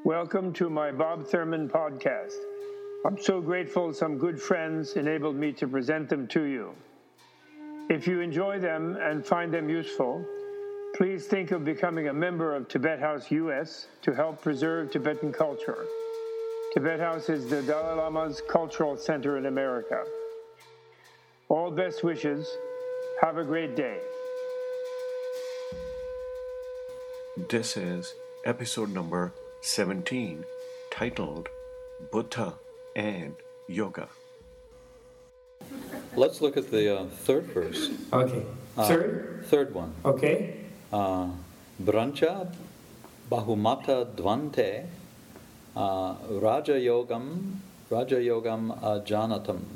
Welcome to my Bob Thurman podcast. I'm so grateful some good friends enabled me to present them to you. If you enjoy them and find them useful, please think of becoming a member of Tibet House US to help preserve Tibetan culture. Tibet House is the Dalai Lama's cultural center in America. All best wishes. Have a great day. This is episode number 17, titled Buddha and Yoga. Let's look at the third verse. Okay. Third one. Okay. Brancha bahumata dvante raja yogam ajanatam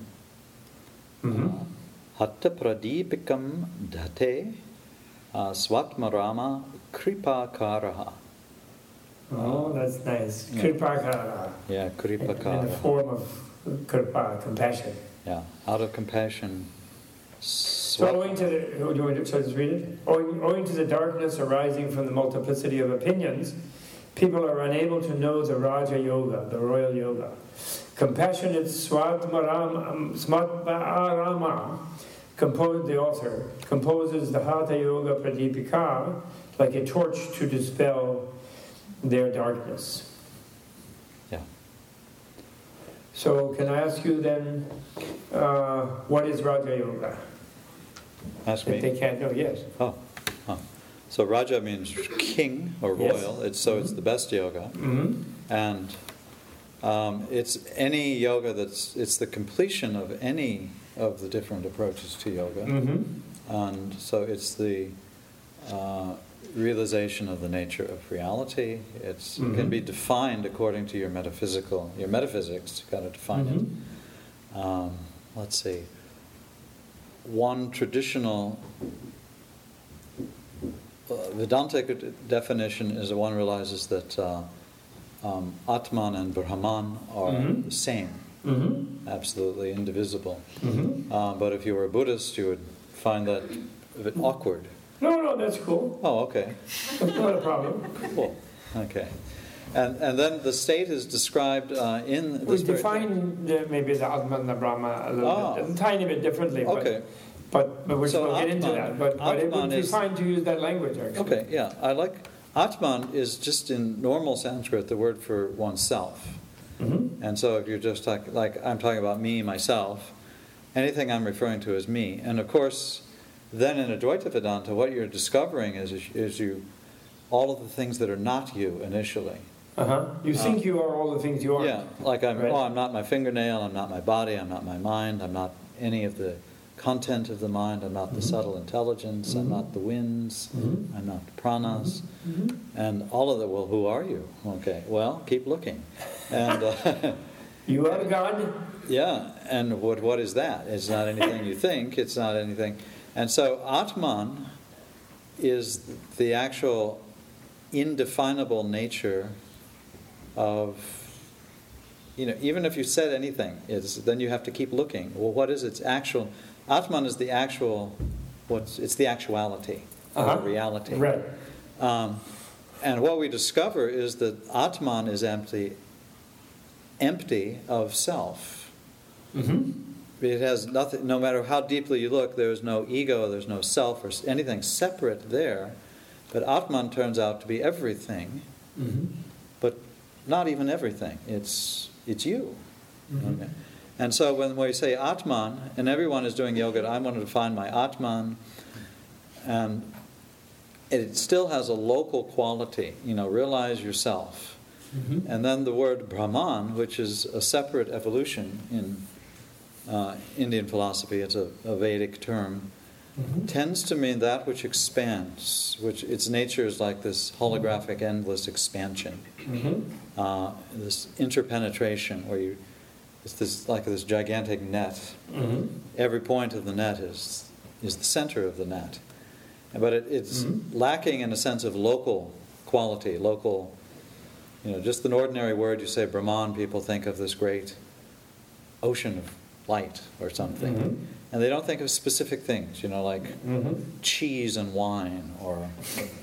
hatta pradipikam dhate swatmarama kripakaraha. Oh, that's nice. Kripakara. Yeah, kripakara. In the form of kripa, compassion. Yeah, out of compassion. So owing to the, do you want to just read it? Owing to the darkness arising from the multiplicity of opinions, people are unable to know the Raja Yoga, the royal yoga. Compassionate Smatmarama, the author, composes the Hatha Yoga Pradipika like a torch to dispel their darkness. Yeah. So can I ask you then, what is Raja Yoga? Ask me. If they can't know, yes. Oh. So Raja means king or royal. Yes. It's the best yoga, and it's any yoga it's the completion of any of the different approaches to yoga, and so it's the realization of the nature of reality. It can be defined according to your metaphysics. You've got to define it. Let's see. One traditional Vedantic definition is that one realizes that Atman and Brahman are the same, absolutely indivisible. But if you were a Buddhist, you would find that a bit awkward. No, that's cool. Oh, okay. That's not a problem. Cool. Okay. And then the state is described in the We define maybe the Atman and the Brahma a little bit, a tiny bit differently. Okay. But we'll get into that. But it would be fine to use that language, actually. Okay, yeah. I like... Atman is just in normal Sanskrit the word for oneself. And so if you're just like I'm talking about me, myself, anything I'm referring to is me. And of course, then in Advaita Vedanta, what you're discovering is all of the things that are not you initially. You think you are all the things you are. Yeah, like I'm not my fingernail, I'm not my body, I'm not my mind, I'm not any of the content of the mind, I'm not the subtle intelligence, I'm not the winds, I'm not the pranas, and all of that. Well, who are you? Okay, well, keep looking. And you are God. Yeah, and what is that? It's not anything you think, it's not anything. And so Atman is the actual indefinable nature of, even if you said anything, then you have to keep looking. Well, what is its actual... Atman is the actual... It's the actuality, the reality. Right. And what we discover is that Atman is empty of self. It has nothing. No matter how deeply you look, there is no ego, there's no self or anything separate there. But Atman turns out to be everything, but not even everything. It's you. Okay. And so when we say Atman, and everyone is doing yoga, I want to find my Atman, and it still has a local quality. Realize yourself. And then the word Brahman, which is a separate evolution in Indian philosophy, it's a Vedic term, tends to mean that which expands, which its nature is like this holographic, endless expansion, this interpenetration, where it's this gigantic net. Every point of the net is the center of the net, but it's lacking in a sense of local quality, local. Just an ordinary word, you say Brahman, people think of this great ocean of light or something. And they don't think of specific things, like cheese and wine or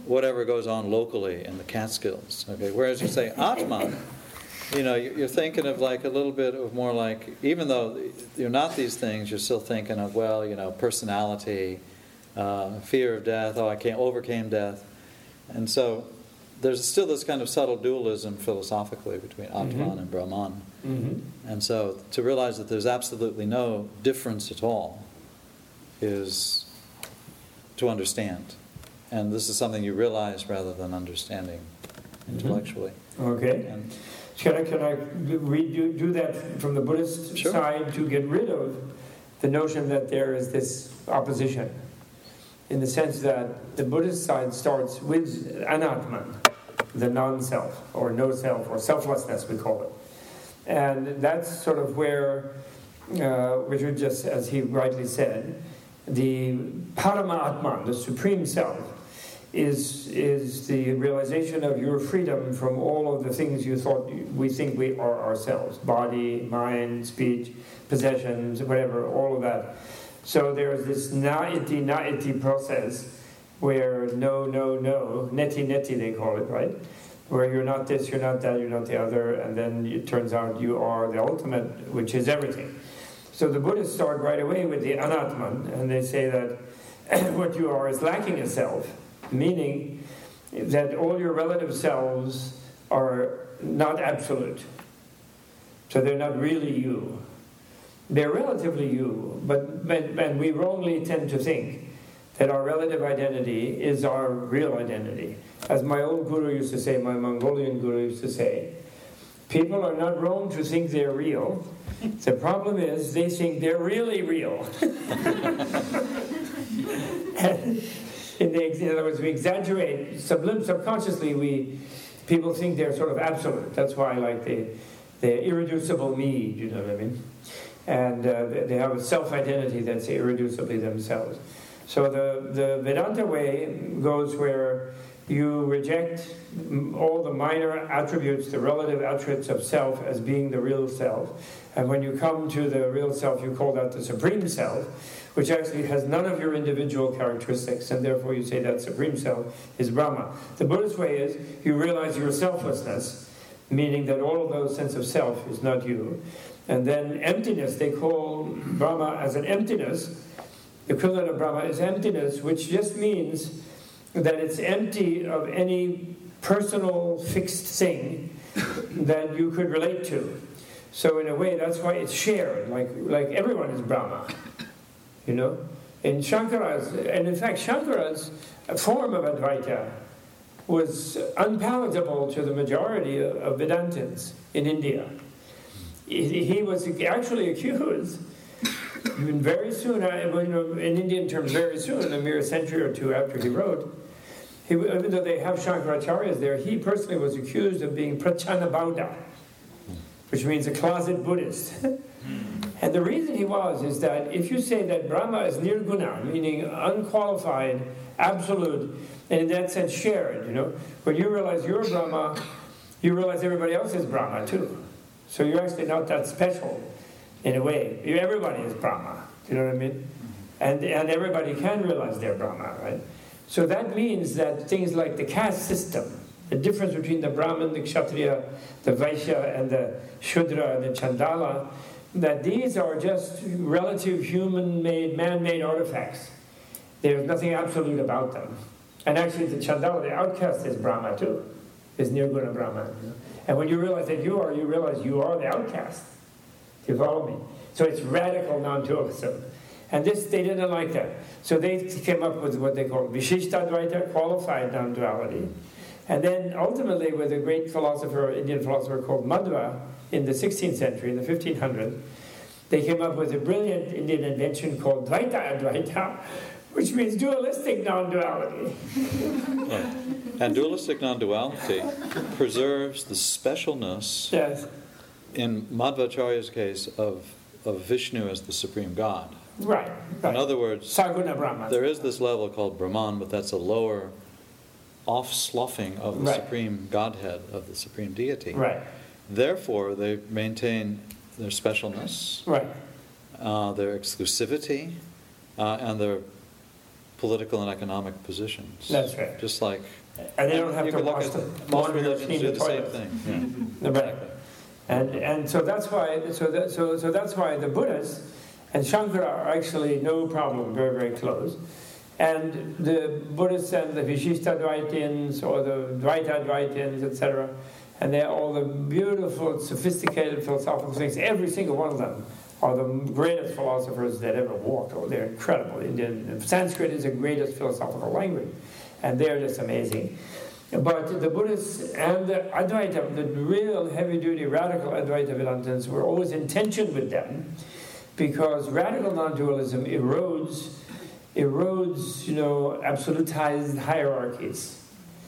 whatever goes on locally in the Catskills. Okay, whereas you say Atman, you're thinking of like a little bit of more like, even though you're not these things, you're still thinking of, personality, fear of death. Oh, I overcame death, and so there's still this kind of subtle dualism philosophically between Atman and Brahman. And so to realize that there's absolutely no difference at all is to understand. And this is something you realize rather than understanding intellectually. Okay. And can I do that from the Buddhist side to get rid of the notion that there is this opposition? In the sense that the Buddhist side starts with anatman, the non-self, or no self, or selflessness we call it. And that's sort of where, Richard just, as he rightly said, the Paramatman, the Supreme Self, is the realization of your freedom from all of the things we think we are ourselves. Body, mind, speech, possessions, whatever, all of that. So there's this na-iti process where no, neti they call it, right? Where you're not this, you're not that, you're not the other, and then it turns out you are the ultimate, which is everything. So the Buddhists start right away with the anatman, and they say that what you are is lacking a self, meaning that all your relative selves are not absolute. So they're not really you. They're relatively you, but we wrongly tend to think that our relative identity is our real identity. As my old guru used to say, my Mongolian guru used to say, people are not wrong to think they're real. The problem is they think they're really real. And in other words, we exaggerate. Subconsciously, people think they're sort of absolute. That's why, like, they're irreducible me, you know what I mean? And they have a self-identity that's irreducibly themselves. So the Vedanta way goes where you reject all the minor attributes, the relative attributes of self as being the real self. And when you come to the real self, you call that the Supreme Self, which actually has none of your individual characteristics, and therefore you say that Supreme Self is Brahma. The Buddhist way is you realize your selflessness, meaning that all of those sense of self is not you. And then emptiness, they call Brahma as an emptiness. The equivalent of Brahma is emptiness, which just means that it's empty of any personal fixed thing that you could relate to. So in a way, that's why it's shared, like everyone is Brahma, you know? In Shankara's, and in fact Shankara's form of Advaita was unpalatable to the majority of Vedantins in India. He was actually accused very soon, in Indian terms, very soon, a mere century or two after he wrote, even though they have Shankaracharyas there, he personally was accused of being Prachanabauda, which means a closet Buddhist. And the reason he was is that if you say that Brahma is nirguna, meaning unqualified, absolute, and in that sense shared, when you realize you're Brahma, you realize everybody else is Brahma too. So you're actually not that special in a way. Everybody is Brahma, you know what I mean? And everybody can realize they're Brahma, right? So that means that things like the caste system, the difference between the Brahmin, the Kshatriya, the Vaishya, and the Shudra, and the Chandala, that these are just relative human-made, man-made artifacts. There's nothing absolute about them. And actually the Chandala, the outcast, is Brahma too, is Nirguna Brahma. And when you realize that you realize you are the outcast. Do you follow me? So it's radical non-dualism. And they didn't like that. So they came up with what they call Vishishtadvaita, qualified non-duality. And then ultimately with a great philosopher, Indian philosopher called Madhva, in the 16th century, in the 1500s, they came up with a brilliant Indian invention called Dvaita Advaita, which means dualistic non-duality. And dualistic non-duality preserves the specialness, yes, in Madhvacharya's case, of Vishnu as the supreme God. Right. In other words, Saguna Brahma. There is this level called Brahman, but that's a lower off-sloughing of the supreme Godhead, of the supreme deity. Right. Therefore, they maintain their specialness, right, their exclusivity, and their political and economic positions. That's right. Just like, And they don't have you to could look wash at the most laundry or religions clean do the the same toilet. thing. Yeah. Right. And so that's why that's why the Buddhas and Shankara are actually no problem, very, very close. And the Buddhists and the Vishishtadvaitins or the Dvaita-Dvaitins, etc., and they're all the beautiful, sophisticated philosophical things. Every single one of them are the greatest philosophers that ever walked. Oh, they're incredible. Sanskrit is the greatest philosophical language, and they're just amazing. But the Buddhists and the Advaita, the real heavy-duty radical Advaita Vedantins, were always in tension with them, because radical non-dualism erodes, absolutized hierarchies.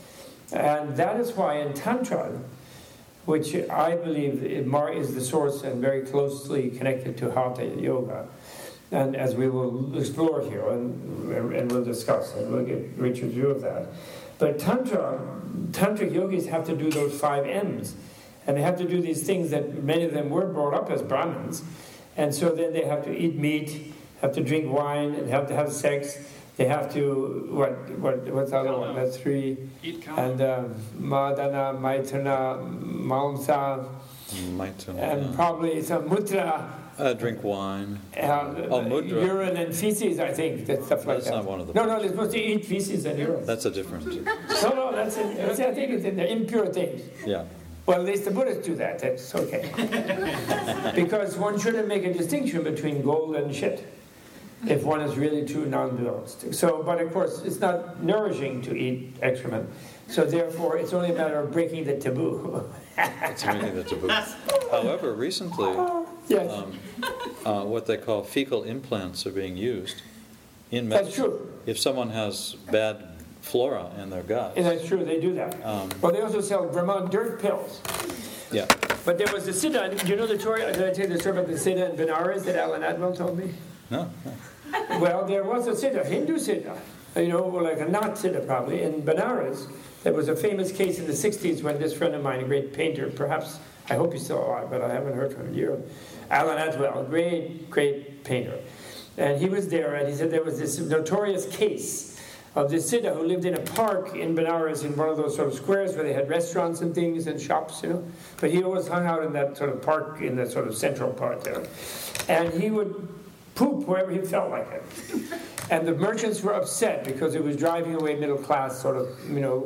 And that is why in Tantra, which I believe is the source and very closely connected to Hatha Yoga, and as we will explore here and we'll discuss, and we'll get Richard's view of that. But Tantric yogis have to do those 5 M's, and they have to do these things that many of them were brought up as Brahmins, and so then they have to eat meat, have to drink wine, and have to have sex. They have to, what's the other one? That's 3. Eat cow. And Madana, Maitana, Mamsa, and probably some Mudra. Drink wine. Mudra. Urine and feces, I think. That's stuff like that. That's not one of the... No, they're supposed to eat feces and urine. That's a different... No, I think it's in the impure things. Yeah. Well, at least the Buddhists do that. That's okay. Because one shouldn't make a distinction between gold and shit if one is really true non-dualistic. So, but of course, it's not nourishing to eat excrement. So therefore, it's only a matter of breaking the taboo. It's breaking the taboo. However, recently, yes. What they call fecal implants are being used in medicine. That's true. If someone has bad flora in their gut. And that's true, they do that. Well, they also sell Vermont dirt pills. Yeah. But there was a Siddha. Do you know the story? Did I tell you the story about the Siddha in Benares that Alan Atwell told me? No. Well, there was a Siddha, Hindu Siddha, like a not Siddha probably, in Benares. There was a famous case in the 60s when this friend of mine, a great painter, perhaps, I hope he's still alive, but I haven't heard from him in years, Alan Atwell, a great, great painter. And he was there, and he said there was this notorious case of this Siddha who lived in a park in Benares in one of those sort of squares where they had restaurants and things and shops, But he always hung out in that sort of park, in that sort of central part there. And he would poop wherever he felt like it. And the merchants were upset because it was driving away middle class, sort of,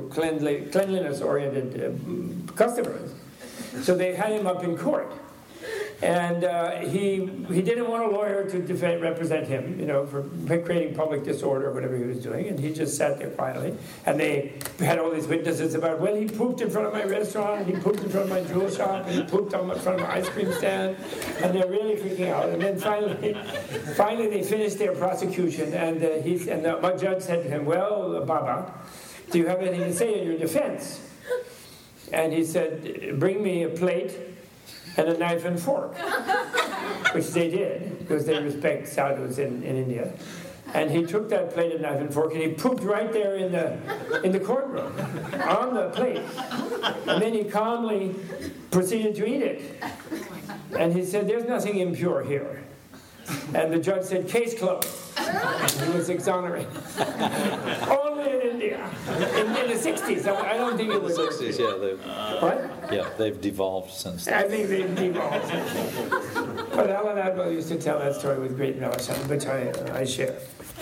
cleanliness-oriented customers. So they had him up in court. And he didn't want a lawyer to represent him, for creating public disorder or whatever he was doing. And he just sat there quietly. And they had all these witnesses about, well, he pooped in front of my restaurant, and he pooped in front of my jewel shop, and he pooped in front of my ice cream stand. And they're really freaking out. And then finally they finished their prosecution. And my judge said to him, well, Baba, do you have anything to say in your defense? And he said, bring me a plate and a knife and fork, which they did, because they respect sadhus in India. And he took that plate and knife and fork, and he pooped right there in the courtroom, on the plate. And then he calmly proceeded to eat it. And he said, there's nothing impure here. And the judge said, case closed. He was exonerated. Only in India. In the 60s. I don't think it was... In the 60s, yeah. What? Yeah, they've devolved since then. I think they've devolved. But Alan Atwell used to tell that story with great relish, which I share.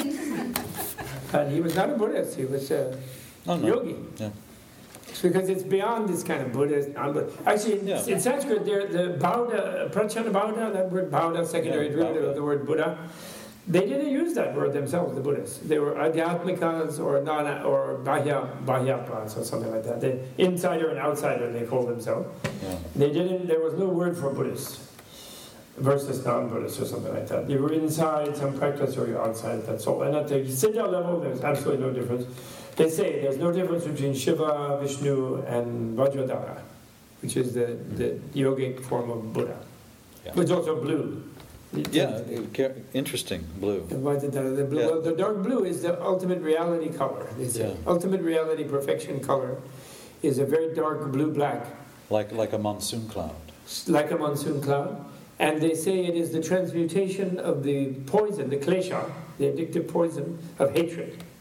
And he was not a Buddhist. He was a yogi. Yeah. Because it's beyond this kind of Buddhist. Actually, in Sanskrit, the Bauda, Prachana Bauda, that word Bauda, secondary derivative of the word Buddha, they didn't use that word themselves, the Buddhists. They were Adhyatmikas or Bhyapas or something like that. The insider and outsider, they called themselves. Yeah. There was no word for Buddhists versus non-Buddhists or something like that. You were inside some practice or you're outside, that's all. And at the Siddha level, there's absolutely no difference. They say there's no difference between Shiva, Vishnu, and Vajradhara, which is the yogic form of Buddha. Yeah. It's also blue. Yeah, interesting, blue. The dark blue is the ultimate reality color. Ultimate reality perfection color is a very dark blue-black. Like a monsoon cloud. Like a monsoon cloud. And they say it is the transmutation of the poison, the klesha, the addictive poison of hatred.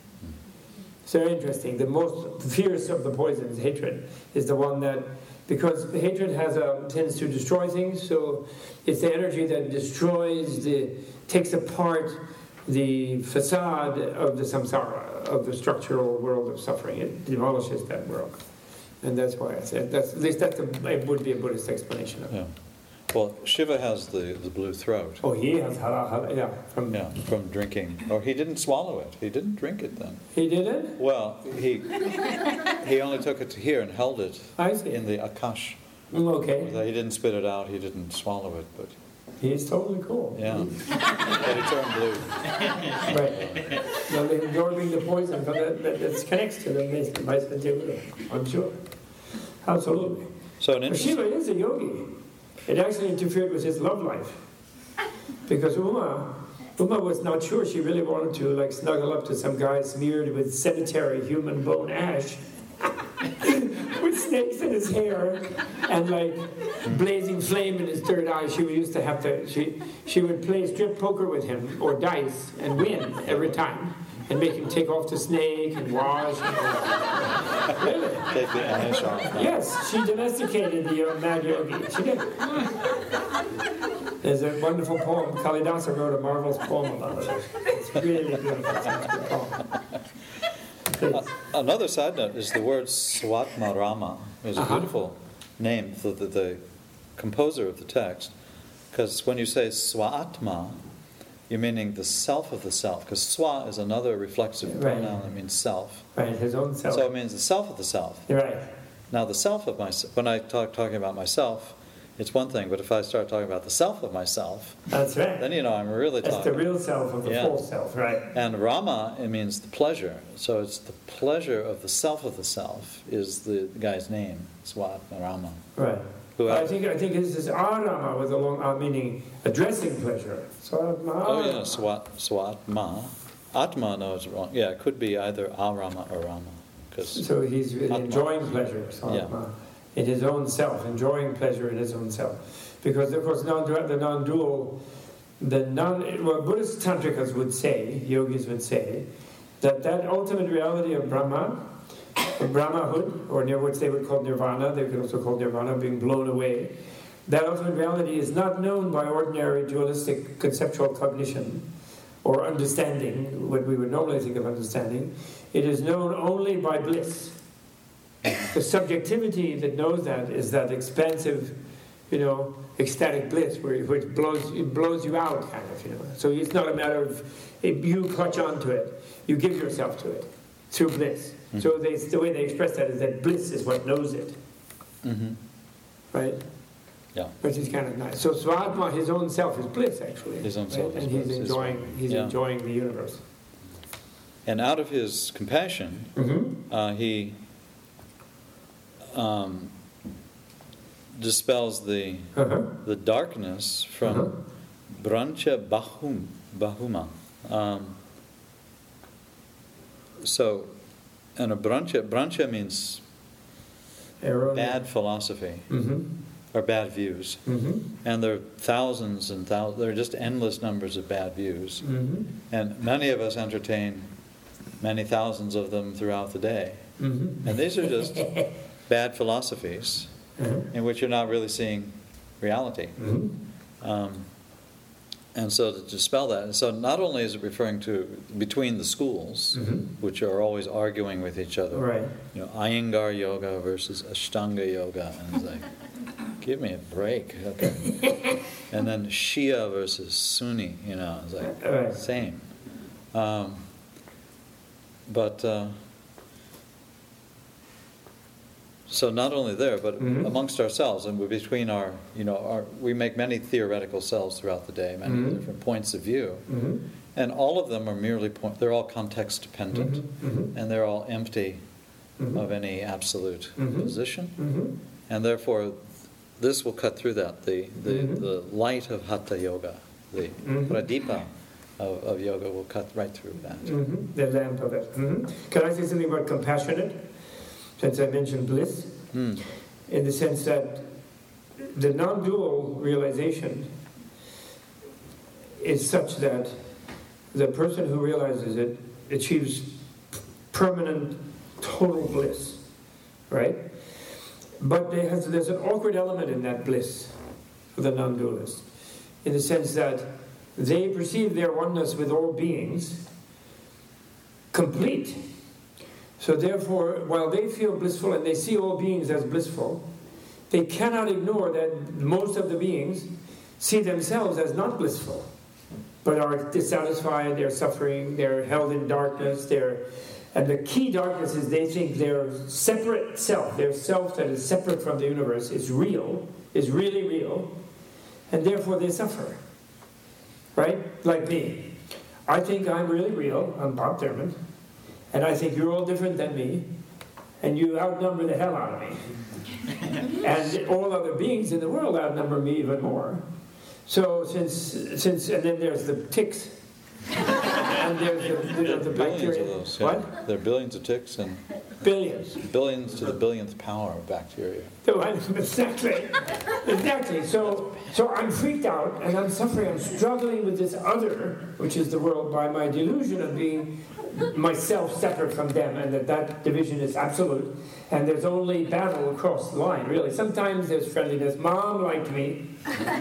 It's very interesting. The most fierce of the poisons, hatred, is the one that, because the hatred tends to destroy things, so it's the energy that destroys, takes apart the facade of the samsara, of the structural world of suffering. It demolishes that world. And that's why I said, at least it would be a Buddhist explanation of it. Yeah. Well, Shiva has the blue throat. Oh, he has from drinking. Or he didn't swallow it. He didn't drink it then. He didn't? Well, he only took it to here and held it in the akash. Okay. He didn't spit it out. He didn't swallow it, but he's totally cool. yeah. But he turned blue. Right. Now they're absorbing the poison that connects to them. I'm sure. Absolutely. So But Shiva is a yogi. It actually interfered with his love life. Because Uma was not sure she really wanted to snuggle up to some guy smeared with sanitary human bone ash with snakes in his hair and blazing flame in his third eye. She used to have to, she would play strip poker with him or dice and win every time and make him take off the snake and wash. Really? Take the ash off. Yes, she domesticated the mad yogi. She did. There's a wonderful poem. Kalidasa wrote a marvelous poem about it. It's really beautiful. It's a good poem. Another side note is the word Swatma Rama is a beautiful name for the composer of the text, because when you say Swatma, you're meaning the self of the self, because Swa is another reflexive pronoun that means self. Right, his own self. So it means the self of the self. Right. Now the self of myself, when I talking about myself, it's one thing, but if I start talking about the self of myself, that's right. then I'm really talking. That's the real self of the full self, right? And Rama, it means the pleasure. So it's the pleasure of the self is the guy's name, Swatma Rama. Right. I think this is Arama with a long meaning addressing pleasure. Swatma. Oh yeah, Swatma. Atma, no, it's wrong. Yeah, it could be either Arama or Rama. So he's enjoying pleasure, Swatma, in his own self, enjoying pleasure in his own self. Because of course the non-dual, Buddhist tantrikas would say, yogis would say, that ultimate reality of Brahma, Brahmahood, or which they would call nirvana, they could also call nirvana, being blown away, that ultimate reality is not known by ordinary dualistic conceptual cognition or understanding, what we would normally think of understanding. It is known only by bliss. The subjectivity that knows that is that expansive, ecstatic bliss, which blows you out, kind of, So it's not a matter of if you clutch onto it, you give yourself to it through bliss. Mm-hmm. So the way they express that is that bliss is what knows it. Mm-hmm. Right? Yeah. Which is kind of nice. So Swatma, his own self, is bliss, actually. His own self is bliss. And he's enjoying the universe. And out of his compassion, he dispels the darkness from Brancha Bahuma. And a brancha means bad philosophy or bad views. And there are thousands and thousands, there are just endless numbers of bad views. And many of us entertain many thousands of them throughout the day. And these are just bad philosophies in which you're not really seeing reality. And so to dispel that, so not only is it referring to between the schools, which are always arguing with each other, right? Iyengar yoga versus Ashtanga yoga, and it's like, give me a break, okay? And then Shia versus Sunni, it's like same. So not only there, but amongst ourselves, and between we make many theoretical selves throughout the day, many different points of view, and all of them are merely they're all context dependent, and they're all empty of any absolute position, and therefore this will cut through that. The light of Hatha Yoga, the pradipa of yoga will cut right through that. The lamp of it. Can I say something about compassionate? Since I mentioned bliss, in the sense that the non-dual realization is such that the person who realizes it achieves permanent, total bliss, right? But there's an awkward element in that bliss for the non-dualist, in the sense that they perceive their oneness with all beings complete. So therefore, while they feel blissful and they see all beings as blissful, they cannot ignore that most of the beings see themselves as not blissful, but are dissatisfied, they're suffering, they're held in darkness, and the key darkness is they think their separate self, their self that is separate from the universe, is real, is really real, and therefore they suffer. Right? Like me. I think I'm really real, I'm Bob Thurman, and I think you're all different than me, and you outnumber the hell out of me. And all other beings in the world outnumber me even more. So since and then there's the ticks. And there's the bacteria. Of those, yeah. What? There are billions of ticks and billions. Billions to the billionth power of bacteria. Exactly. So I'm freaked out and I'm suffering. I'm struggling with this other, which is the world, by my delusion of being myself separate from them, and that division is absolute. And there's only battle across the line, really. Sometimes there's friendliness. Mom liked me.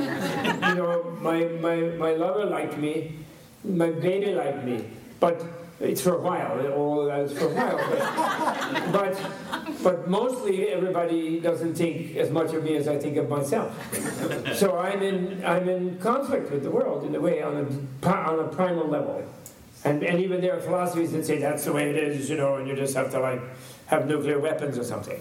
My lover liked me. My baby liked me. But it's for a while. All that is for a while. But mostly everybody doesn't think as much of me as I think of myself. So I'm in conflict with the world in a way, on a primal level. And even there are philosophies that say that's the way it is, and you just have to have nuclear weapons or something.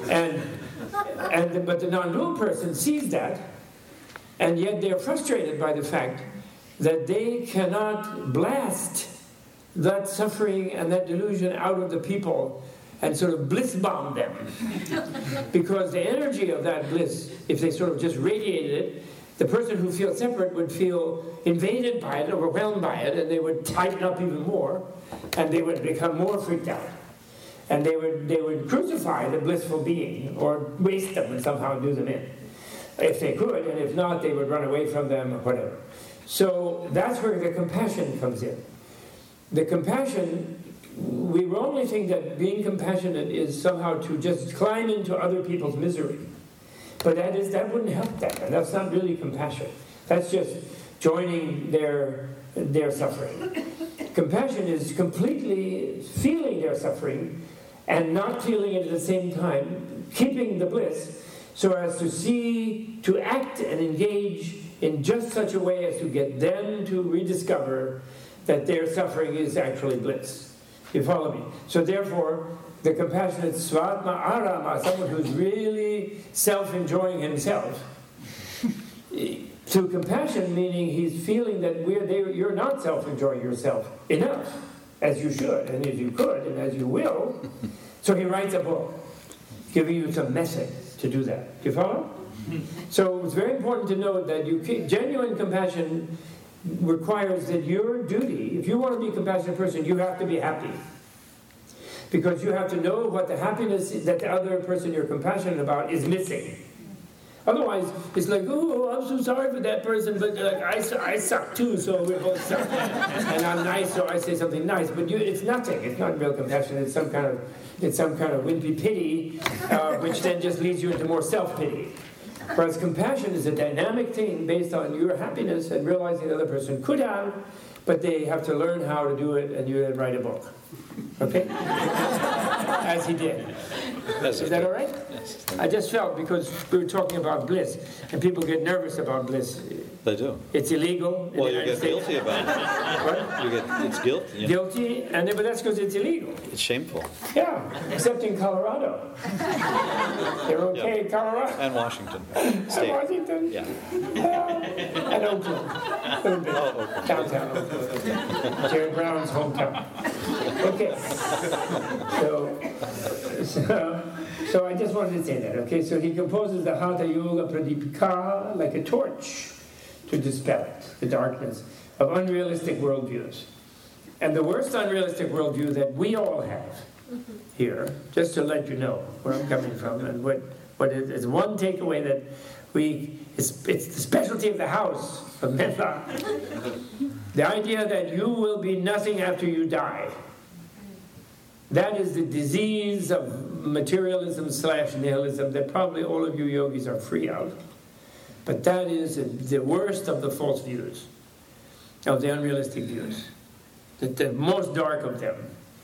But the non-dual person sees that, and yet they're frustrated by the fact that they cannot blast that suffering and that delusion out of the people and sort of bliss bomb them. Because the energy of that bliss, if they sort of just radiated it, the person who feels separate would feel invaded by it, overwhelmed by it, and they would tighten up even more, and they would become more freaked out. And they would crucify the blissful being, or waste them and somehow do them in, if they could, and if not, they would run away from them or whatever. So that's where the compassion comes in. The compassion, we wrongly think that being compassionate is somehow to just climb into other people's misery. But that wouldn't help them, and that's not really compassion. That's just joining their suffering. Compassion is completely feeling their suffering and not feeling it at the same time, keeping the bliss, so as to act and engage in just such a way as to get them to rediscover that their suffering is actually bliss. You follow me? So therefore, the compassionate svatma arama, someone who's really self-enjoying himself, to compassion meaning he's feeling that you're not self-enjoying yourself enough, as you should, and as you could, and as you will. So he writes a book, giving you some method to do that. Do you follow? So it's very important to know that genuine compassion requires that your duty, if you want to be a compassionate person, you have to be happy. Because you have to know what the happiness that the other person you're compassionate about is missing. Otherwise, it's like, oh, I'm so sorry for that person, but I suck too, so we both suck. And I'm nice, so I say something nice. But it's nothing. It's not real compassion. It's some kind of wimpy pity, which then just leads you into more self-pity. Whereas compassion is a dynamic thing based on your happiness and realizing the other person could have, but they have to learn how to do it, and you then write a book. Okay? As he did. Is that all right? Yes. I just felt, because we were talking about bliss, and people get nervous about bliss. They do. It's illegal. Well, you get guilty about it. What? It's guilt. Yeah. Guilty, but that's because it's illegal. It's shameful. Yeah, except in Colorado. They're okay in Colorado. And Washington. State. And Washington. Yeah. And Oakland. Oakland. Downtown Oakland. Jerry Brown's hometown. Okay. So I just wanted to say that, okay? So he composes the Hatha Yoga Pradipika like a torch to dispel it, the darkness of unrealistic worldviews. And the worst unrealistic worldview that we all have here, just to let you know where I'm coming from, and what is one takeaway that it's the specialty of the house of Metta. The idea that you will be nothing after you die. That is the disease of materialism / nihilism that probably all of you yogis are free of. But that is the worst of the false views, of the unrealistic views, the most dark of them.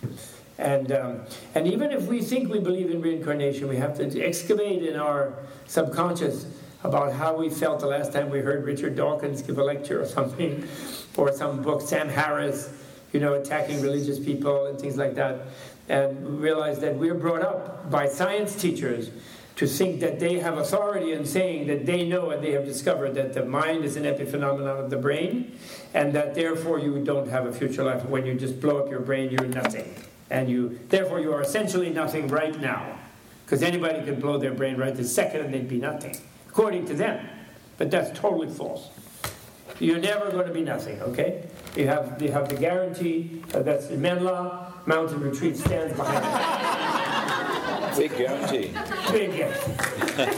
And even if we think we believe in reincarnation, we have to excavate in our subconscious about how we felt the last time we heard Richard Dawkins give a lecture or something, or some book, Sam Harris, attacking religious people and things like that, and realize that we're brought up by science teachers to think that they have authority in saying that they know and they have discovered that the mind is an epiphenomenon of the brain, and that therefore you don't have a future life. When you just blow up your brain, you're nothing. And therefore you are essentially nothing right now. Because anybody could blow their brain right this second and they'd be nothing, according to them. But that's totally false. You're never going to be nothing, okay? You have the guarantee, that's the Menla Mountain Retreat stands behind it. Big guarantee. Big guarantee.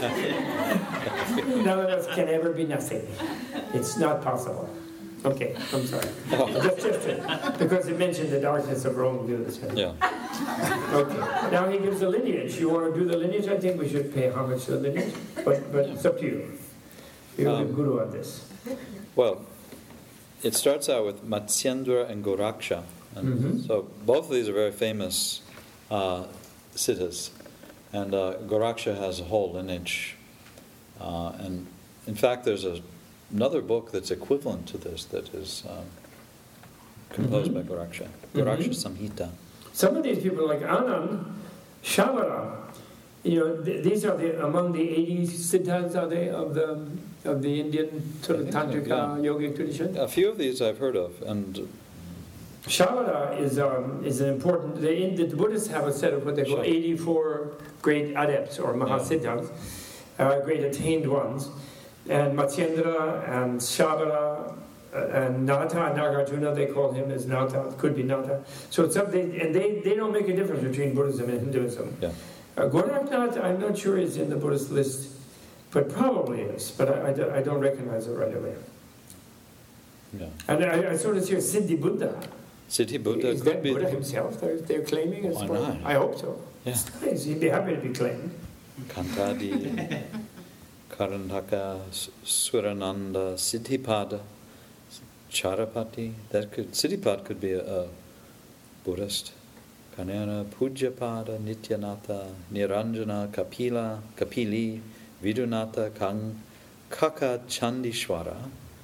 None of us can ever be nothing. It's not possible. Okay, I'm sorry. Just because it mentioned the darkness of wrong views. Yeah. Okay. Now he gives the lineage. You want to do the lineage? I think we should pay homage to the lineage. But it's up to you. You're the guru on this. Well, it starts out with Matsyendra and Goraksha. And so both of these are very famous siddhas. And Goraksha has a whole lineage. And in fact, there's another book that's equivalent to this that is composed by Goraksha. Goraksha Samhita. Some of these people, like Anand, Shavara, these are among the 80 siddhas, are they, of the Indian sort of tantric yogic tradition? A few of these I've heard of, and Shavara is an important. The Buddhists have a set of what they call 84 great adepts or mahasiddhas, great attained ones, and Matsyendra and Shavara and Nata, Nagarjuna, they call him as Nata. It could be Nata. So it's something, and they don't make a difference between Buddhism and Hinduism. Yeah. Goraknath, I'm not sure is in the Buddhist list, but probably is. But I don't recognize it right away. Yeah. And I sort of hear Siddhi Buddha. Siddhi Buddha Is could that be Buddha himself they're claiming as Why well? not? I hope so. Yeah. It's nice. He'd be happy to be claimed. Kantadi, Karandaka, Swarananda, Siddhipada, Charapati. Siddhipada could be a Buddhist. Kanana, Pujapada, Nityanatha, Niranjana, Kapili, Vidunatha, Kaka Chandishwara.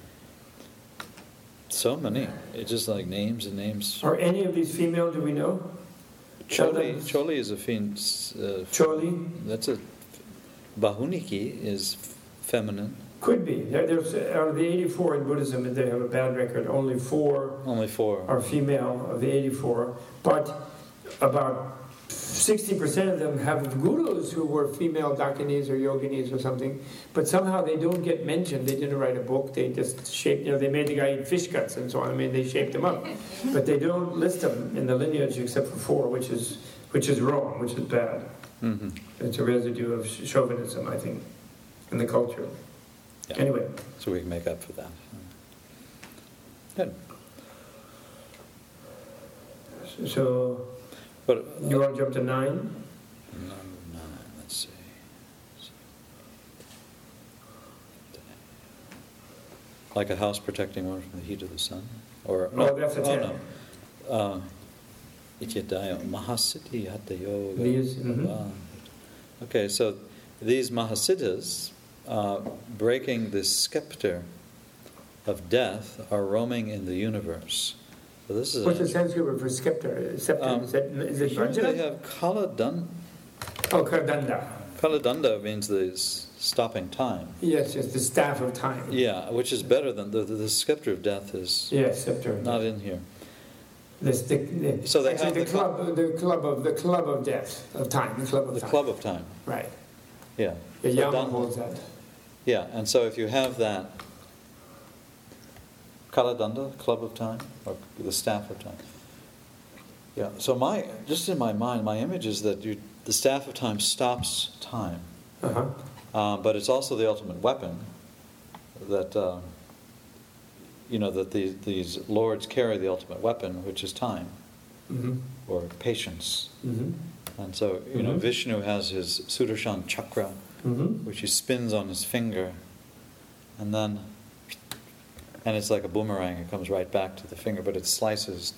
So many. It's just like names and names. Are any of these female, do we know? Choli is a Choli? That's a Bahuniki is feminine. Could be. There's out of the 84 in Buddhism, and they have a bad record. Only four are female of the 84, but about 60% of them have gurus who were female dakinis or yoginis or something, but somehow they don't get mentioned. They didn't write a book. They just shaped, they made the guy eat fish guts and so on. I mean, they shaped them up, but they don't list them in the lineage except for four, which is wrong, which is bad. Mm-hmm. It's a residue of chauvinism, I think, in the culture. Yeah. Anyway. So we can make up for that. Good. So, but you want to jump to 9? Number 9, let's see. Like a house protecting one from the heat of the sun? Or that's a 10. No. Ityadaya Mahasiddhi Hatha Yoga. These, Okay, so these Mahasiddhas, breaking the scepter of death, are roaming in the universe. So this is what's the Sanskrit word for scepter? Is it Vajra? They have Kaladanda. Oh, Kaladanda. Kaladanda means the stopping time. Yes, the staff of time. Yeah, which is better than the scepter of death is scepter. not in here. So they have the club of death of time. The club of time. Right. Yeah. The Yama holds that. Yeah, and so if you have that Kaladanda, club of time, or the staff of time. Yeah. So just in my mind, my image is that the staff of time stops time, but it's also the ultimate weapon that that these lords carry the ultimate weapon, which is time. or patience. Mm-hmm. And so, Vishnu has his Sudarshan chakra, which he spins on his finger, and it's like a boomerang. It comes right back to the finger, but it slices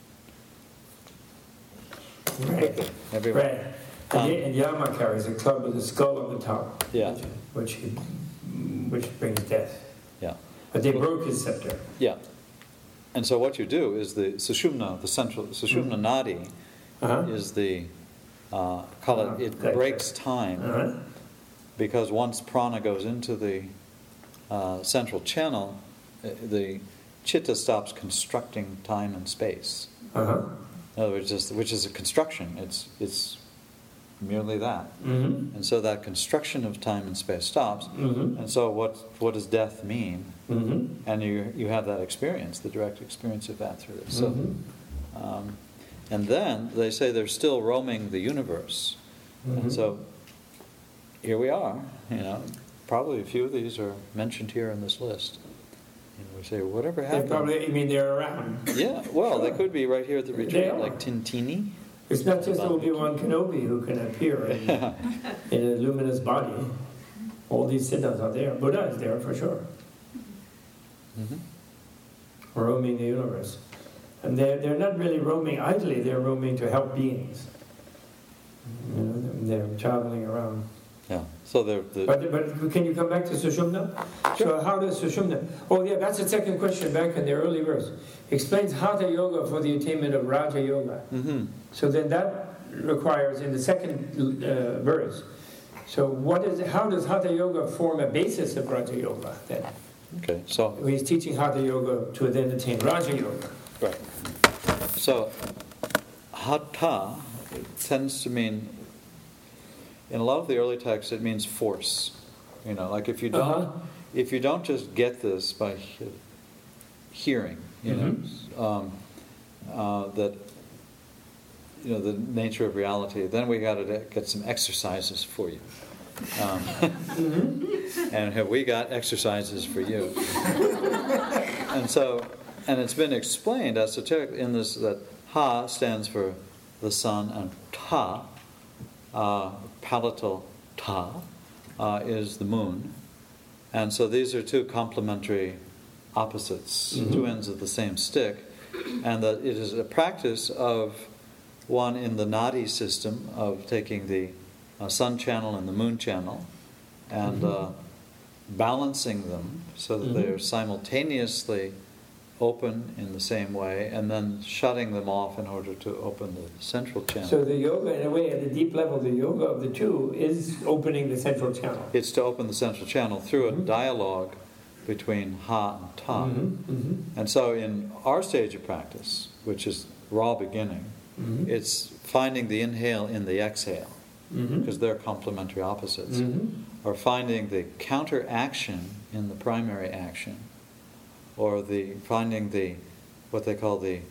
Right. everywhere. Right. And Yama carries a club with a skull on the top. Yeah. Which brings death. Yeah. But they broke his scepter. Yeah. And so what you do is the Sushumna, the central Sushumna Nadi, is the it breaks time, because once prana goes into the central channel, the chitta stops constructing time and space. In other words, which is a construction. It's merely that. And so that construction of time and space stops. And so what does death mean? And you have that experience, the direct experience of that through this. So, and then they say they're still roaming the universe. And so here we are. Probably a few of these are mentioned here in this list. And we say, whatever happened? They're around. Yeah, well, they could be right here at the retreat, They are. like Tintini. It's not just Obi-Wan Kenobi who can appear in a luminous body. All these siddhas are there. Buddha is there for sure. Roaming the universe. And they're not really roaming idly, they're roaming to help beings. They're traveling around. Yeah. So But can you come back to Sushumna? Sure. So how does Sushumna... Oh yeah, that's the second question back in the early verse. Explains Hatha Yoga for the attainment of Raja Yoga. So then that requires, in the second verse, so how does Hatha Yoga form a basis of Raja Yoga then? Okay, so... He's teaching Hatha Yoga to then attain Raja Yoga. Right. So, Hatha tends to mean... In a lot of the early texts, it means force. Like if you don't just get this by hearing, that the nature of reality, then we got to get some exercises for you. And have we got exercises for you? And it's been explained esoterically in this that Ha stands for the sun, and Ta, palatal Ta, is the moon. And so these are two complementary opposites, two ends of the same stick, and that it is a practice of one in the nadi system of taking the sun channel and the moon channel and balancing them so that they are simultaneously open in the same way, and then shutting them off in order to open the central channel. So the yoga, in a way, at a deep level, the yoga of the two is opening the central channel. It's to open the central channel through a dialogue between Ha and Ta. And so in our stage of practice, which is raw beginning, it's finding the inhale in the exhale, because they're complementary opposites, or finding the counteraction in the primary action, or finding what they call the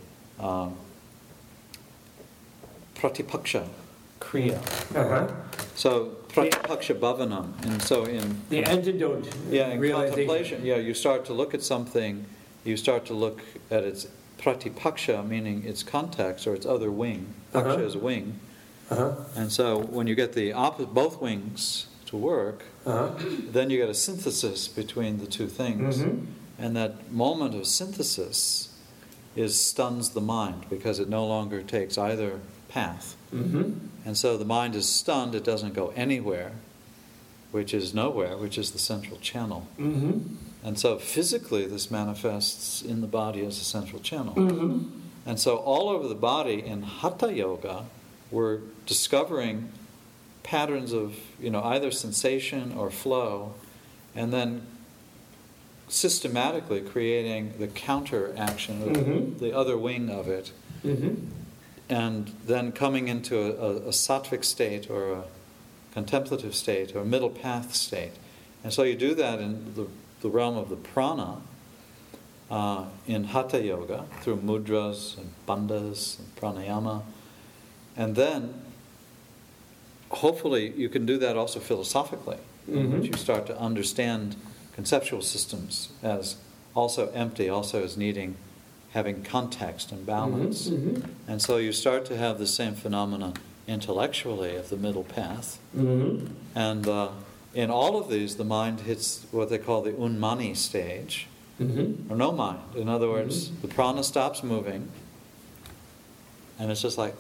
pratipaksha kriya. So pratipaksha bhavanam, and so in the antidote. In contemplation, you start to look at something. You start to look at its pratipaksha, meaning its context or its other wing. Paksha is a wing, and so when you get both wings to work, then you get a synthesis between the two things. And that moment of synthesis stuns the mind, because it no longer takes either path. And so the mind is stunned, it doesn't go anywhere, which is nowhere, which is the central channel. And so physically this manifests in the body as a central channel. And so all over the body in Hatha Yoga, we're discovering patterns of either sensation or flow, and then systematically creating the counter action of the other wing of it, and then coming into a sattvic state or a contemplative state or a middle path state. And so you do that in the realm of the prana in Hatha Yoga through mudras and bandhas and pranayama, and then hopefully you can do that also philosophically, which you start to understand conceptual systems as also empty, also as needing having context and balance. And so you start to have the same phenomenon intellectually of the middle path. And in all of these, the mind hits what they call the unmani stage, or no mind. In other words, the prana stops moving, and it's just like,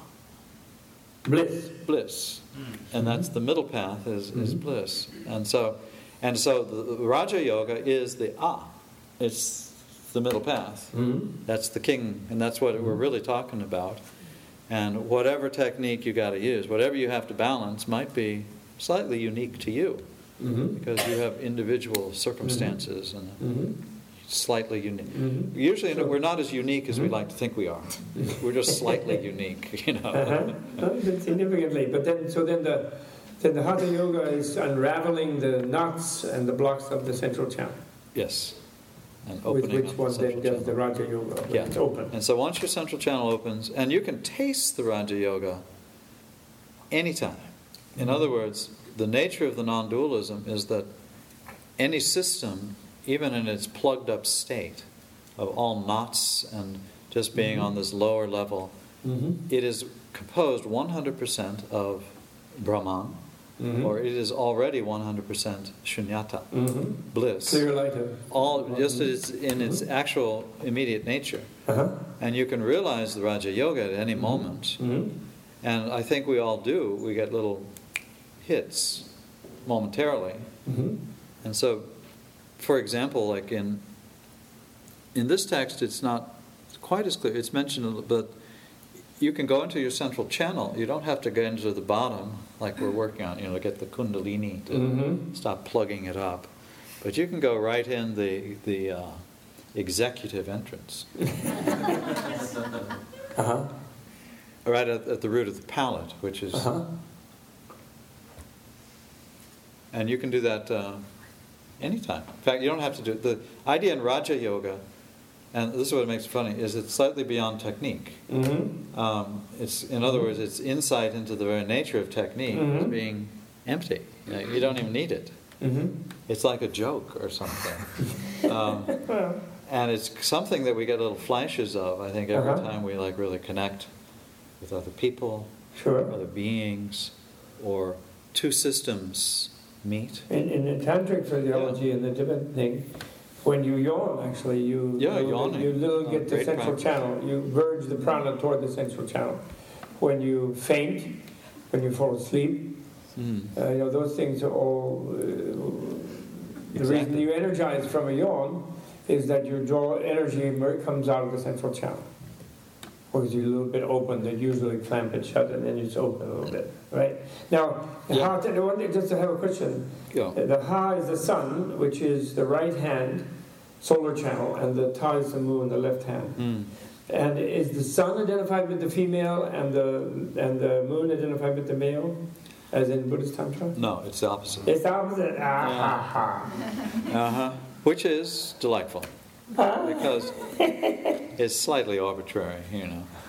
bliss. And that's the middle path is bliss. And so the Raja Yoga is the it's the middle path. That's the king, and that's what we're really talking about. And whatever technique you got to use, whatever you have to balance, might be slightly unique to you, because you have individual circumstances and slightly unique. Usually, we're not as unique as we like to think we are. We're just slightly unique, Significantly, but then the Hatha Yoga is unraveling the knots and the blocks of the central channel. Yes. And which one then does the Raja Yoga. It's open. And so once your central channel opens, and you can taste the Raja Yoga anytime. In other words, the nature of the non-dualism is that any system, even in its plugged up state of all knots and just being on this lower level, it is composed 100% of Brahman, or it is already 100% shunyata, bliss. Clear light of just as in its actual immediate nature. And you can realize the Raja Yoga at any moment. And I think we all do. We get little hits momentarily. And so, for example, like in this text, it's not quite as clear. It's mentioned, but you can go into your central channel. You don't have to go into the bottom like we're working on, to get the kundalini to stop plugging it up. But you can go right in the executive entrance. Right at the root of the palate, which is... And you can do that anytime. In fact, you don't have to do it. The idea in Raja Yoga, and this is what makes it funny, is it's slightly beyond technique. It's, in other words, it's insight into the very nature of technique as being empty. You don't even need it. It's like a joke or something. And it's something that we get little flashes of, I think, every time we really connect with other people, other beings, or two systems meet. In the tantric physiology and the Tibetan thing, when you yawn, actually, you get the central channel. You verge the prana toward the central channel. When you faint, when you fall asleep, those things are all... The reason you energize from a yawn is that your jaw energy comes out of the central channel. Because you're a little bit open, they usually clamp it shut and then it's open a little bit, right? Now, just to have a question. The Ha is the sun, which is the right hand solar channel, and the Ta is the moon, the left hand. And is the sun identified with the female and the moon identified with the male, as in Buddhist Tantra? No, it's the opposite. It's the opposite? Which is delightful. Because it's slightly arbitrary,